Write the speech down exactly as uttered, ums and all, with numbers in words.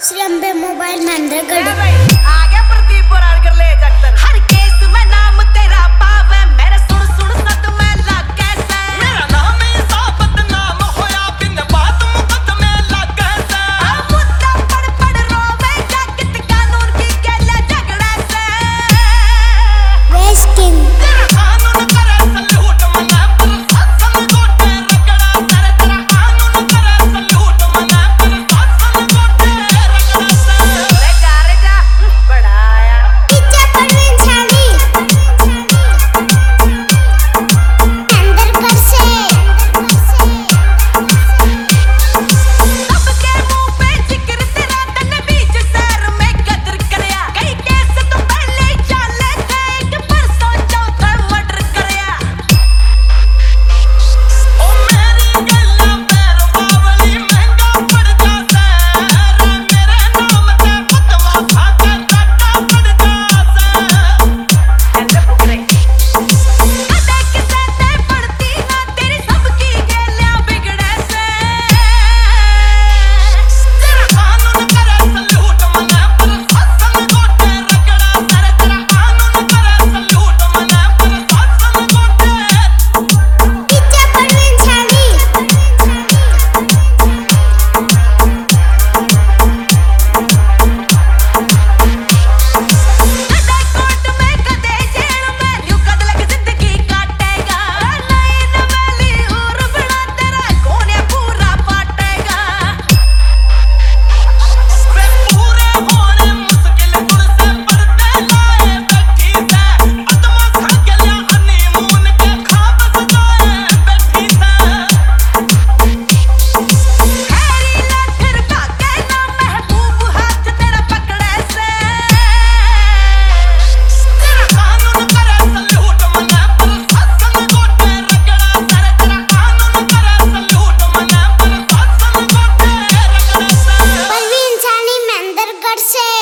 Shri Ambe mobile Mahendragarh. आ गया प्रदीप बोराड़कर ले जाकर हर केस में नाम तेरा पावे मेरे सुन सुन सत में लग कैसे मेरा नाम ही साबत नाम होया बिन बात मुकदमे लग कैसे अब मुद्दा पड़ पड़ रोवे जाकित कानून की गले झगड़े से वेस्टिंग तेरा कानून करे सल्यूट मना पर सासन गोटे रगड़ा सर तेरा कानून करे सल्यूट मना पर सासन गोटे रगड़ा सर ले जा रे जा बड़ा आया पीछे परवीन छावी महेंद्रगढ़ से सबके मुंह पे जिक्र तेरा तन बीच शहर में कदर करया कई केस तो पहले चाले थे कि परसों चौथा मर्डर करया ओ मेरी गल्ला पैर बावली महंगा पड़ जाता रे मेरे नाम ते पुतवा खाता काटा पड़ जाता ऐसे फुकरे कदे किसे ते पड़ती ना तेरी सबकी गलियां बिगड़े से तेरा कानून करे सल्यूट मना पर सासन गोटे रगड़ा सर तेरा कानून करे सल्यूट मना पर सासन गोटे पीछे परवीन छावी कदे कोर्ट में कदे जेल में यूं कदलक जिंदगी काटेगा नई नवेली और बड़ा तेरा कोने पूरा पाटेगा वे पूरे होने मुश्किल गुण से पर्दे लाए बैठी से अदमा संगलिया हनीमून के ख्वाब सजाए बैठी से खैरी लखर भागे ना महबूब हाथ तेरा पकड़े से तेरा कानून करे सल्यूट मना पर सासन गोटे रगड़ा सर तेरा कानून करे सल्यूट मना पर सासन गोटे रगड़ा सर परवीन छावी महेंद्रगढ़ से।